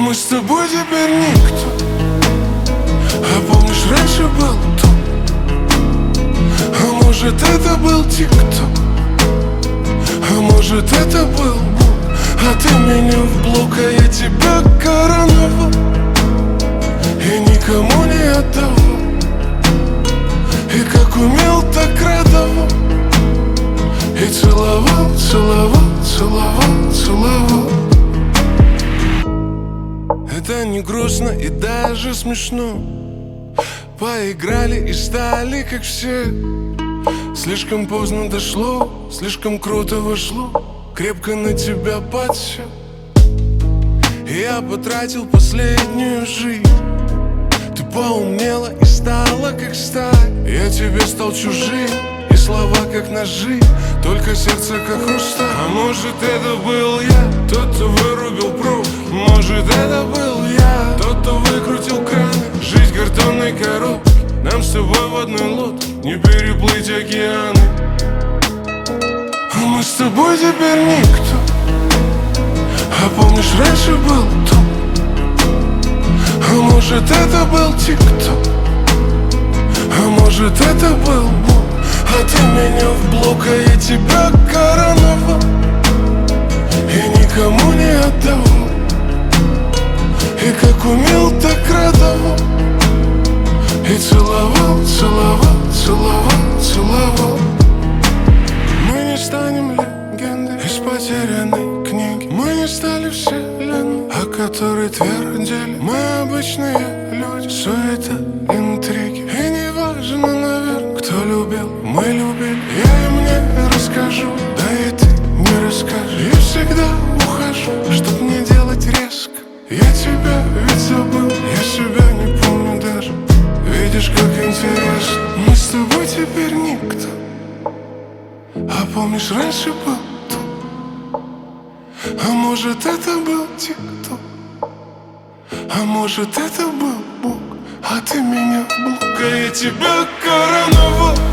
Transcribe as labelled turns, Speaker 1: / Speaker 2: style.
Speaker 1: мы с тобой теперь никто. А помнишь, раньше был то? А может, это был тик-ток? А может, это был Бог? А ты меня в блок, а я тебя короновал и никому не отдавал. И как умел, так радовал. И целовал, целовал, целовал, целовал. Это не грустно и даже смешно. Поиграли и стали как все. Слишком поздно дошло, слишком круто вошло. Крепко на тебя подсел. И я потратил последнюю жизнь. Ты поумнела и стала как сталь. Я тебе стал чужим, и слова как ножи, только сердце как хрусталь. А может, это был я, тот, кто вырубил пруд. Может, это был я, тот, кто выкрутил краны. Жизнь картонной коробки, нам с тобой в одной лодке не переплыть океаны. А мы с тобой теперь никто. А помнишь, раньше был то? А может, это был тик-ток? А может, это был Бог? А ты меня в блок, а я тебя короновал и никому не отдавал. И как умел, так радовал. И целовал, целовал, целовал, целовал. Мы не станем легендой из потерянной книги. Мы не стали вселенной, о которой твердили. Мы обычные люди, суета, интриги. И не важно, наверное, кто любил, мы любили. Я им не расскажу, да и ты не расскажешь. Я всегда ухожу, чтоб не делать резко. Я тебя ведь забыл, я себя не помню даже. Видишь, как интересно. Мы с тобой теперь никто. А помнишь, раньше был то? А может, это был тик-ток? А может, это был Бог? А ты меня в блок, а я тебя короновал